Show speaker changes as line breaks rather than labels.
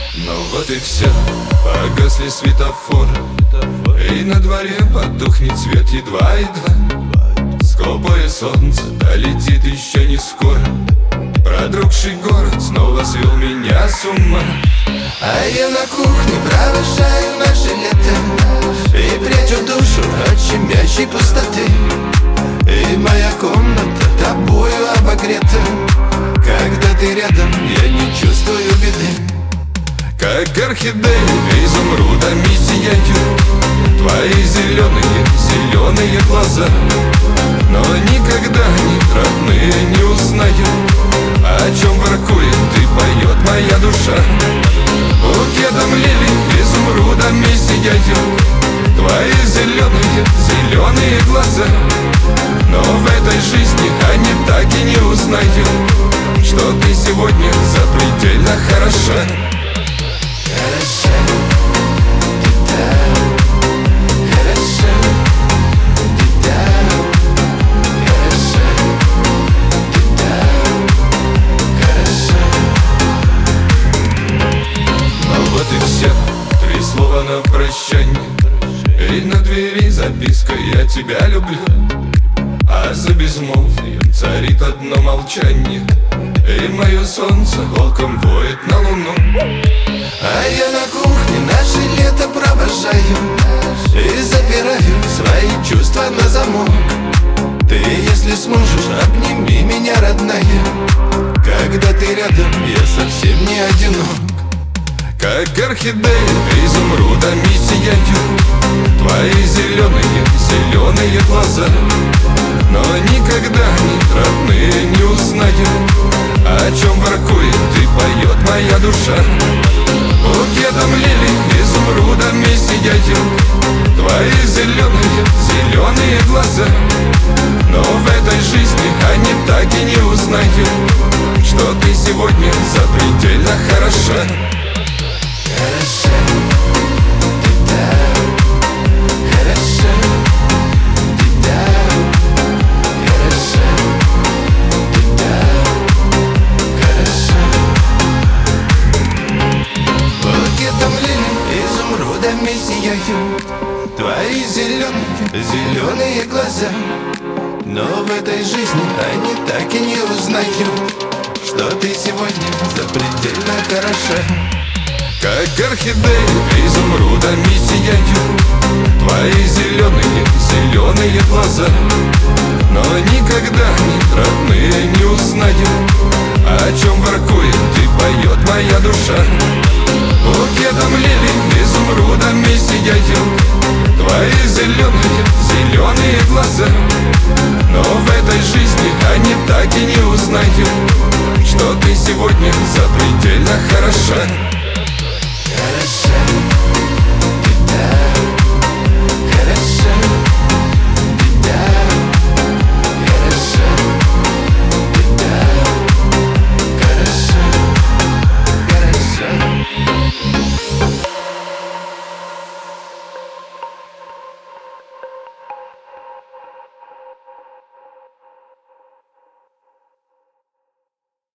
Ну вот и все, погасли светофоры, и на дворе потухнет свет едва-едва. Скупое солнце долетит еще не скоро. Продрогший город снова свел меня с ума.
А я на кухне провожаю наше лето и прячу душу от щемящей пустоты. И моя комната тобою обогрета. Когда ты рядом, я не чувствую беды.
Как орхидеи изумрудами сияют твои зеленые глаза. Но никогда они, родные, не узнают, о чем воркует и поет моя душа. Букетом лилий изумрудами сияют твои зеленые глаза. Но в этой жизни они так и не узнают, что ты сегодня запредельно хороша.
Хороша, ты там, хороша, ты там, хороша, ты там, хороша.
Ну вот и все, 3 слова на прощанье, и на двери записка «Я тебя люблю». А за безмолвием царит одно молчание, и мое солнце волком воет на луну.
А я на кухне наше лето провожаю и запираю свои чувства на замок. Ты, если сможешь, обними меня, родная. Когда ты рядом, я совсем не одинок.
Как орхидеи изумрудами сияют твои зеленые глаза. Но никогда они, родные, не узнают, о чем воркует и поет моя душа. Букетом лилий изумрудами сияют твои зеленые глаза. Но в этой жизни они так и не узнают, что ты сегодня запредельно хороша.
Хороша, ты там, хороша, ты там, хороша, ты там, хороша. Букетом лилий изумрудами сияют твои зеленые глаза. Но в этой жизни они так и не узнают, что ты сегодня запредельно хороша.
Как орхидеи изумрудами сияют твои зеленые глаза. Но никогда они, родные, не узнают, о чем воркует и поет моя душа. Букетом лилий изумрудами сияют твои зеленые глаза. Но в этой жизни они так и не узнают, что ты сегодня запредельно хороша.